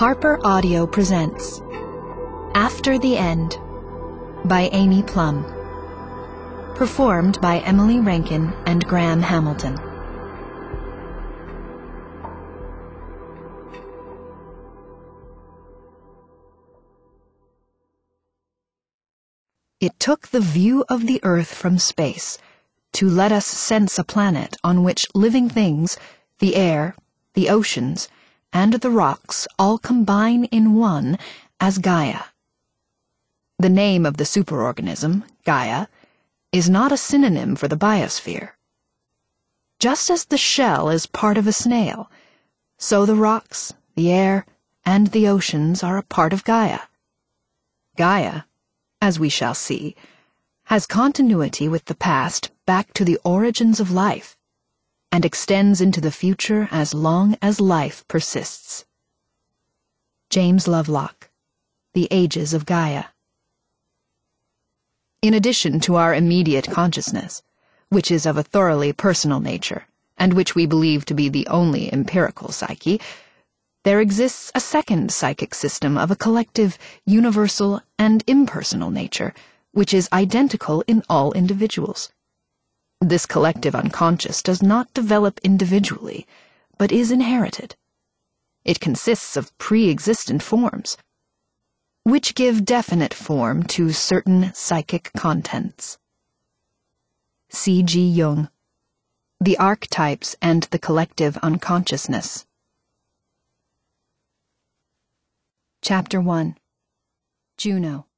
Harper Audio presents After the End by Amy Plum. Performed by Emily Rankin and Graham Hamilton. It took the view of the Earth from space to let us sense a planet on which living things, the air, the oceans, and the rocks all combine in one as Gaia. The name of the superorganism, Gaia, is not a synonym for the biosphere. Just as the shell is part of a snail, so the rocks, the air, and the oceans are a part of Gaia. Gaia, as we shall see, has continuity with the past back to the origins of life, and extends into the future as long as life persists. James Lovelock, The Ages of Gaia. In addition to our immediate consciousness, which is of a thoroughly personal nature, and which we believe to be the only empirical psyche, there exists a second psychic system of a collective, universal, and impersonal nature, which is identical in all individuals. This collective unconscious does not develop individually, but is inherited. It consists of pre-existent forms, which give definite form to certain psychic contents. C.G. Jung, The Archetypes and the Collective Unconsciousness. Chapter 1. Juno.